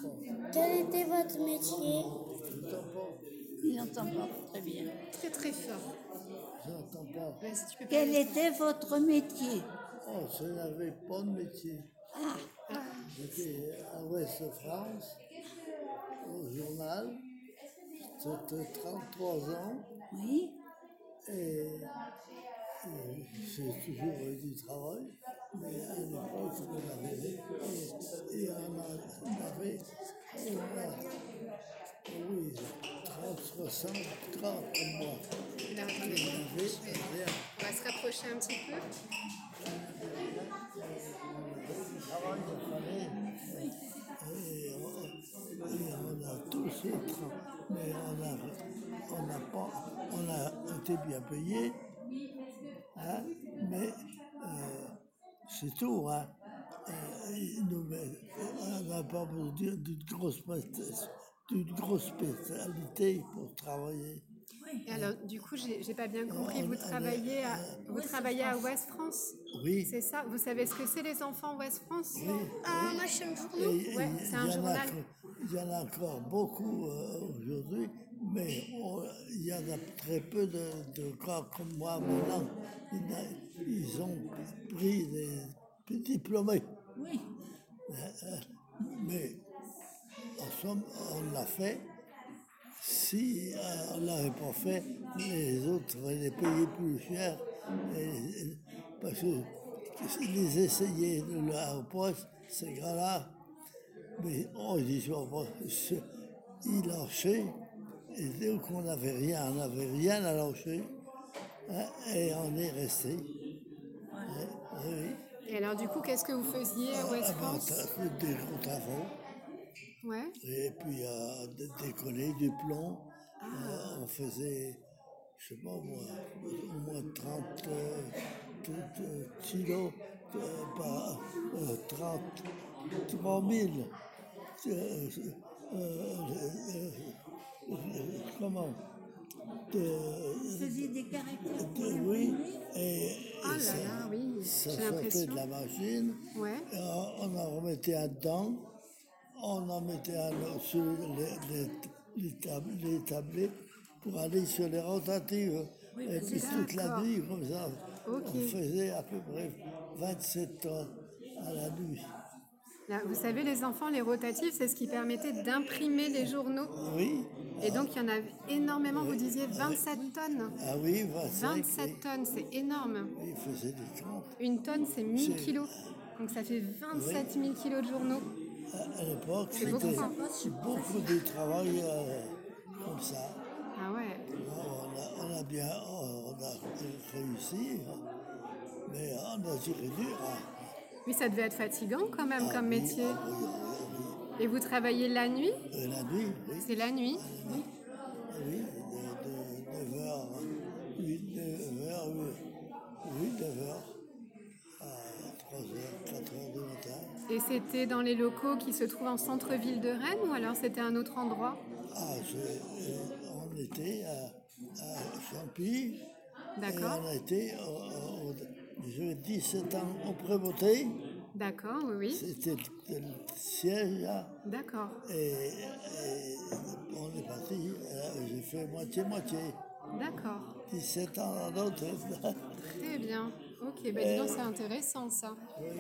Quel était votre métier? Il n'entend pas très bien. Très très fort. J'entends pas. Ouais, si tu peux Quel parler était votre métier? Oh, je n'avais pas de métier. J'étais à Ouest France, au journal. C'était 33 ans Oui. et j'ai toujours eu du travail. Mais à l'époque, on avait, et on avait, oui, 30, 60, 30 comme moi. Alors, Et attendez, on avait rien. on va se rapprocher un petit peu. Travail de famille. Et on a tous mais on a été bien payés, hein, mais c'est tout, hein. On n'a pas besoin d'une grosse spécialité pour travailler. Et alors, du coup, j'ai pas bien compris. Vous travaillez à Ouest France? Oui. C'est ça? Vous savez ce que c'est les enfants Ouest France? Oui. Un machin journaux? Ouais, c'est un journal. Il y en a encore beaucoup aujourd'hui, mais il y en a très peu de cas comme moi maintenant. Ils ont pris des diplômés. Oui. Mais en somme, on l'a fait. Si on ne l'avait pas fait, les autres allaient payer plus cher. Parce que les essayer de la poste, ces gars-là, mais ils lâchaient. Et donc on n'avait rien à lâcher. Hein, et on est resté. Oui. Et alors, du coup, qu'est-ce que vous faisiez à Ouest France? Des gros travaux. Ouais. Et puis décoller du plomb. On faisait, je sais pas moi, au moins 30 kilos par 33 000. Comment Vous faisiez des caractères pour oui, l'imprimer? et Ah là ça, là, oui, ça j'ai sortait l'impression. de la machine. Ouais. Et on en remettait un dedans, on en mettait un autre sur les tablettes pour aller sur les rotatives. Et puis toute la D'accord. nuit, comme ça, Ok. on faisait à peu près 27 ans à la nuit. Là, vous savez, les enfants, les rotatifs, c'est ce qui permettait d'imprimer les journaux. Oui. Et donc, il y en a énormément. Vous disiez 27 tonnes. Ah oui, 25. 27 tonnes, c'est énorme. Oui, il faisait des comptes. Une tonne, c'est 1000 kilos. Donc, ça fait 27 000 kilos de journaux. À l'époque, C'est c'était beaucoup. beaucoup de travail comme ça. Ah ouais. On a bien réussi, mais on a tiré dur. Oui, ça devait être fatigant quand même comme Oui, métier. oui. Et vous travaillez la nuit? La nuit, oui. C'est la nuit. Oui, de 9h, 9h à 3h, 4h du matin. Et c'était dans les locaux qui se trouvent en centre-ville de Rennes ou alors c'était un autre endroit? On était à Champy. D'accord. Et on a été, j'avais 17 ans au Prévoté. D'accord, oui. C'était le siège là. D'accord. Et on est parti. J'ai fait moitié-moitié. D'accord. 17 ans dans l'autre. Très bien. Ok, ben dis donc, c'est intéressant ça. Oui.